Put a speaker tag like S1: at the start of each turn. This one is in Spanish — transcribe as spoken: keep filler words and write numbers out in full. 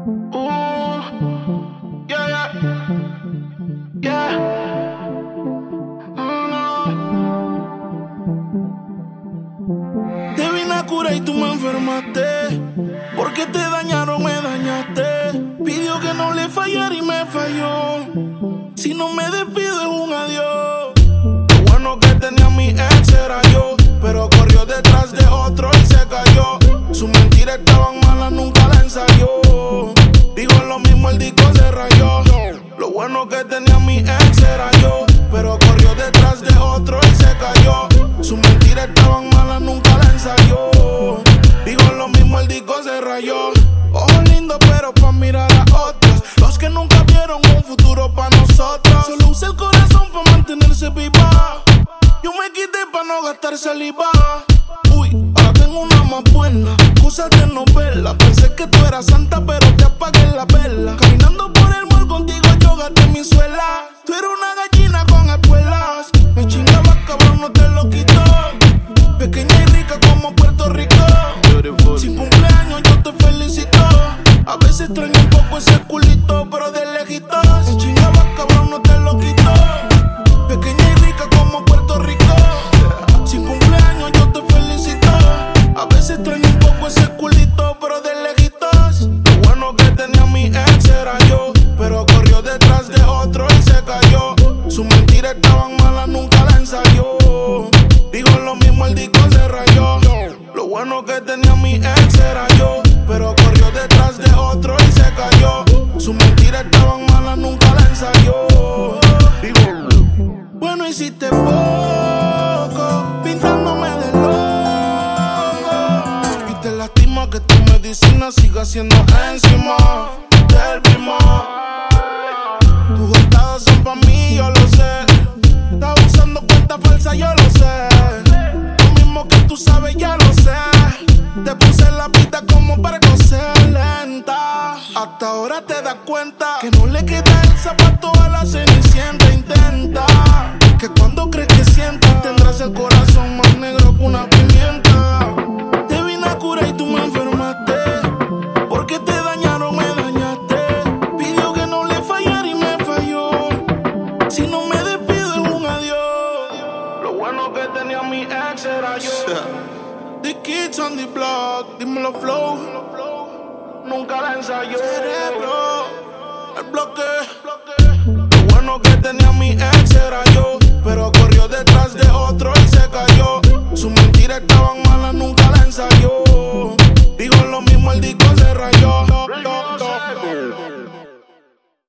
S1: Uh, yeah, yeah, yeah. Mm, no. Te vine a curar y tú me enfermaste. Porque te dañaron, me dañaste. Pidió que no le fallara y me falló. Si no me despido es un adiós. Lo bueno que tenía mi ex era yo, pero corrió detrás de otro y se cayó. Sus mentiras estaban malas, nunca la ensayó. Digo lo mismo, el disco se rayó. Lo bueno que tenía mi ex era yo, pero corrió detrás de otro y se cayó. Sus mentiras estaban malas, nunca la ensayó. Digo lo mismo, el disco se rayó. Ojos lindos pero pa' mirar a otros, los que nunca vieron un futuro pa' nosotros. Solo usa el corazón pa' mantenerse viva. Yo me quité pa' no gastar saliva. Uy, ahora tengo una más buena, cosas de novela. Pensé que tú eras santa pero te apagué la vela. Caminando por el mall contigo yo gasté mi suela. Tú eres una gallina con espuelas. Me chingaba cabrón, no te lo quito. Pequeña y rica como Puerto Rico. Beautiful. Sin cumpleaños yo te felicito. A veces extraño un poco ese culito, pero de lejitos. Me chingaba cabrón, no te lo quito. Pequeña y rica como Puerto Rico. Sin cumpleaños yo te felicito. A veces extraño un poco ese culito, pero de lejitos. Lo bueno que tenía mi ex era yo, pero corrió detrás de otro y se cayó. Sus mentiras estaban malas, nunca la ensayó. Digo lo mismo, el disco se rayó. Lo bueno que tenía mi ex era yo, pero corrió detrás de otro y se cayó. Sus mentiras estaban malas, nunca la ensayó. Digo, bueno, hiciste poco, pintándome de loco. Y te lastima que tu medicina siga siendo encima del primo. Tus estados son pa' mí, yo lo sé. Estás usando cuenta falsa, yo lo sé. Lo mismo que tú sabes, ya lo sé. Te puse la pista como para coser lenta. Hasta ahora te das cuenta que no le queda el zapato a la cenicienta. Intenta que cuando crees que sientas tendrás el corazón más negro que una pimienta. Te vine a curar y tú me enfermaste. Porque te dañaron, me dañaste. Pidió que no le fallara y me falló. Si no me despido es un adiós. Lo bueno que tenía mi ex era yo. The kids on the block, dímelo flow. Nunca la ensayó. Cerebro, el bloque. Lo bueno que tenía mi ex era yo, pero corrió detrás de otro y se cayó. Sus mentiras estaban malas, nunca la ensayó. Digo lo mismo, el disco se rayó.